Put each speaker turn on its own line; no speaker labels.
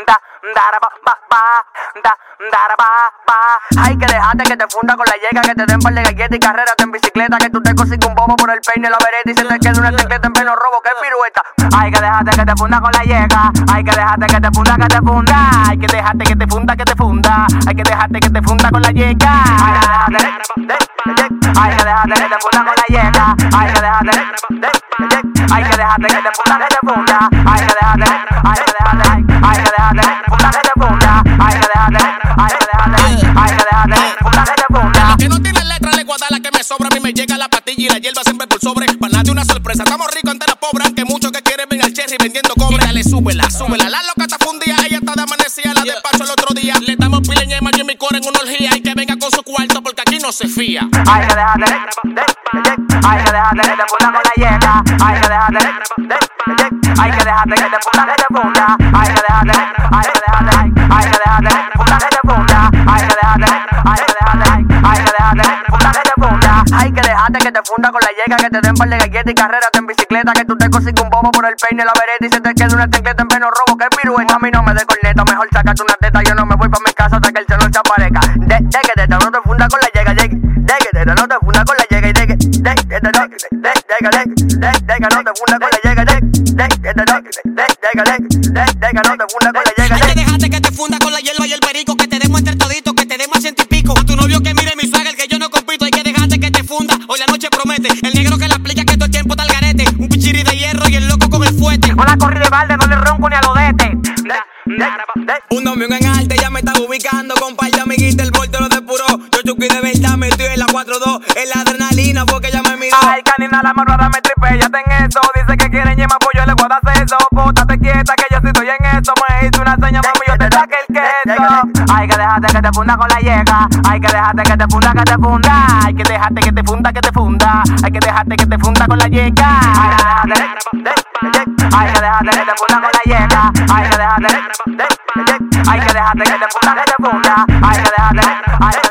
Hay que dejarte que te funda con la yega, que te den par de galletas y carrérate en bicicleta, que tú te consigas un bobo por el peine y la vereta y se te quede una tecleta en pleno robo, que pirueta. Hay que dejarte que te funda con la yega, hay que dejarte que te funda, que te funda. Hay que dejarte que te funda, que te funda. Hay que dejarte que te funda con la yega. Hay que dejarte que te funda con la yega. Hay que dejarte que te funda, que te funda. Hay que dejarte que te funda, que te funda. Hay que dejarte que te funda.
Que no tiene letra, le guarda la que me sobra. A mí me llega la pastilla y la hierba siempre por sobre. Para nadie una sorpresa, estamos ricos ante la pobre. Aunque muchos que quieren ven al cherry vendiendo cobre. Y dale, súbela. La loca está fundida, ella está de amanecida. La despacho el otro día. Le damos pila en Emma, Jimmy Core en una orgía. Y que venga con su cuarto porque aquí no se fía.
Hay que dejarte que te funda con la yega. Hay que dejarte que te funda, que te funda. Hay que dejarte que te funda. Hay que dejarte que te funda con la yega, que te den par de galletas y carrérate en bicicleta, que tú te consigas un bobo por el peine y la vereta y se te quede una tecleta en pleno robo, que pirueta. A mí no me dé corneta, mejor sácate una teta, yo no me voy pa' mi casa hasta que el cielo se aparezca. De que teta no te funda con la yega, de que teta no te funda con la yega y de que no te funda con la yega, de que no te funda con la yega.
Hay que dejarte que te funda con la hierba y el perico, que te demos entre toditos, que te demos a 100 y pico. A tu novio que mire mi swagger, que yo no compito. Hay que dejarte que te funda, hoy la noche promete. El negro que la aplica, que todo el tiempo está al garete. Un pichiri de hierro y el loco con el fuete.
Con la corrida de balde no le ronco ni a lo dete.
Un domingo en arte ya me estaba ubicando con par de amiguitas, el volteo lo depuró. Yo chuki de verdad me estoy en la 4-2. En la adrenalina porque ella me miró.
Ay, canina, la mano ahora me tripea, ten eso. Dice que quieren yema, pues yo le voy a dar eso. Bótate quieta que yo sí estoy en eso. Me hice una seña, mami, yo te saqué el queso. Hay que dejarte que te funda con la yega. Hay que dejarte que te funda, que te funda. Hay que dejarte que te funda, que te funda. Hay que dejarte que te funda con la yega. Hay que dejarte que te funda con la yega. Hay que dejarte que te funda, que te funda. Hay que dejarte